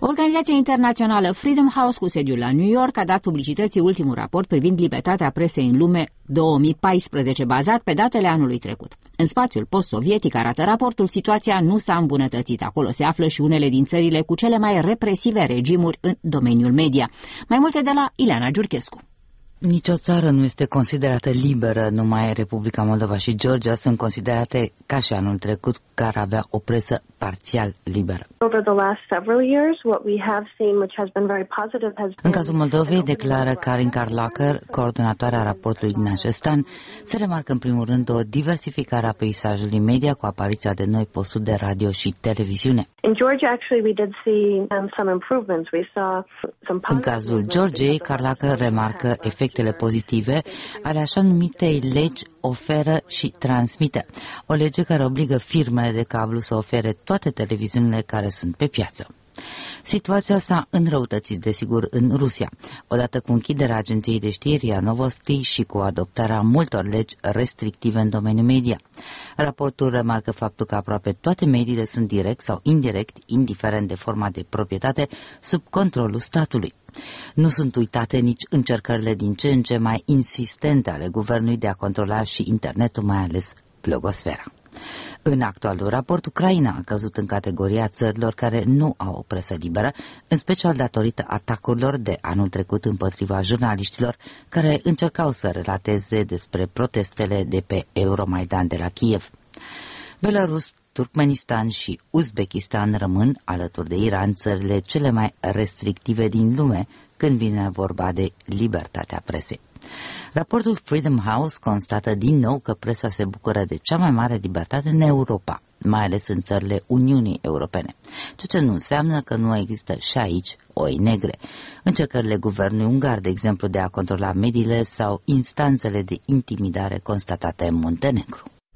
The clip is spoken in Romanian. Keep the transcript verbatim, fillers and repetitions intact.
Organizația internațională Freedom House, cu sediul la New York, a dat publicității ultimul raport privind libertatea presei în lume două mii paisprezece, bazat pe datele anului trecut. În spațiul post-sovietic, arată raportul, situația nu s-a îmbunătățit. Acolo se află și unele din țările cu cele mai represive regimuri în domeniul media. Mai multe de la Ileana Giurchescu. Nici o țară nu este considerată liberă, numai Republica Moldova și Georgia sunt considerate, ca și anul trecut, care avea o presă parțial liberă. În cazul Moldovei, declară Karin Karlaker, coordonatoarea raportului din acest an, se remarcă în primul rând o diversificare a peisajului media cu apariția de noi posturi de radio și televiziune. În cazul Georgiei, Karlaker remarcă efectele pozitive ale așa numitei legi oferă și transmite, o lege care obligă firmele de cablu să ofere toate televiziunile care sunt pe piață. Situația s-a înrăutățit, desigur, în Rusia, odată cu închiderea agenției de știri RIA Novosti și cu adoptarea multor legi restrictive în domeniul media. Raportul remarcă faptul că aproape toate mediile sunt direct sau indirect, indiferent de forma de proprietate, sub controlul statului. Nu sunt uitate nici încercările din ce în ce mai insistente ale guvernului de a controla și internetul, mai ales blogosfera. În actualul raport, Ucraina a căzut în categoria țărilor care nu au o presă liberă, în special datorită atacurilor de anul trecut împotriva jurnaliștilor care încercau să relateze despre protestele de pe Euromaidan de la Kiev. Belarus, Turkmenistan și Uzbekistan rămân, alături de Iran, țările cele mai restrictive din lume când vine vorba de libertatea presei. Raportul Freedom House constată din nou că presa se bucură de cea mai mare libertate în Europa, mai ales în țările Uniunii Europene, ceea ce nu înseamnă că nu există și aici oi negre. Încercările guvernului ungar, de exemplu, de a controla mediile sau instanțele de intimidare constatate în Muntenegru.